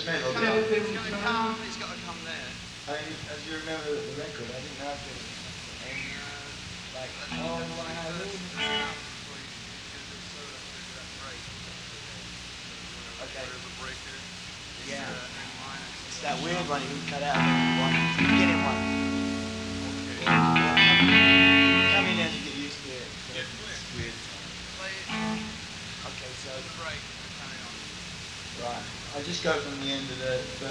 metal. It's got to come there. As you remember the record, I didn't have to. Like, oh my. Okay. Yeah. It's that weird one you can cut out. The beginning one. Come in as you get used to it. It's weird. Okay, so. Right. I just go from the end of the